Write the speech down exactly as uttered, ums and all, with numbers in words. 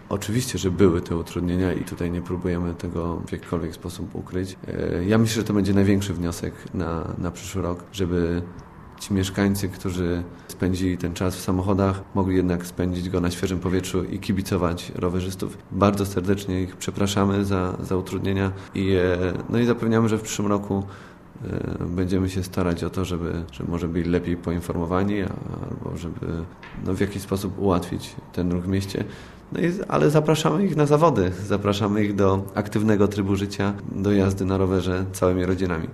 Oczywiście, że były te utrudnienia i tutaj nie próbujemy tego w jakikolwiek sposób ukryć. Ja myślę, że to będzie największy wniosek na, na przyszły rok, żeby ci mieszkańcy, którzy spędzili ten czas w samochodach, mogli jednak spędzić go na świeżym powietrzu i kibicować rowerzystów. Bardzo serdecznie ich przepraszamy za, za utrudnienia i, no i zapewniamy, że w przyszłym roku będziemy się starać o to, żeby, żeby może byli lepiej poinformowani albo żeby no, w jakiś sposób ułatwić ten ruch w mieście. No i, ale zapraszamy ich na zawody, zapraszamy ich do aktywnego trybu życia, do jazdy na rowerze całymi rodzinami.